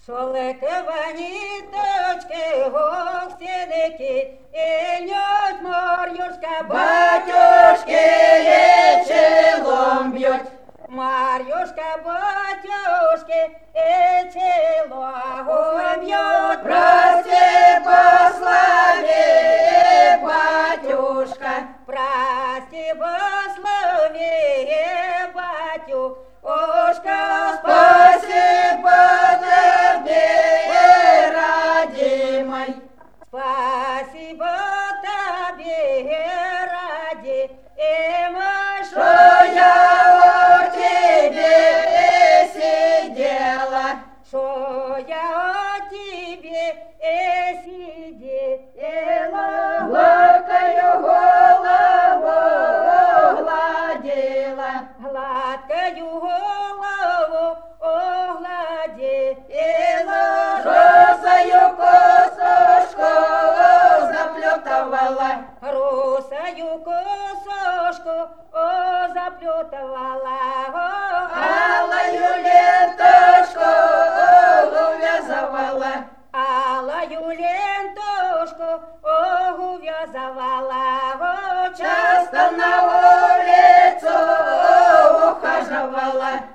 Шолековані точки, гостиники, і льоть Мар'юшка, Батюшки чолом б'ють. Мар'юшка, батюшки, і цілого б'ють. Прости, послави, батюшка. Прости, благослови, батюшка, Спасибо тебе, родимой. спасибо тебе, ради, и Что мой, я у тебе сидела. что я о тебе и сидела. Гладкою голову гладила. Гладкою голову огладила, Росою косошку заплетовала. русою косошку заплетала, Алою ленточку увязывала. алою лентушку увязывала, Часто на улицу ухаживала.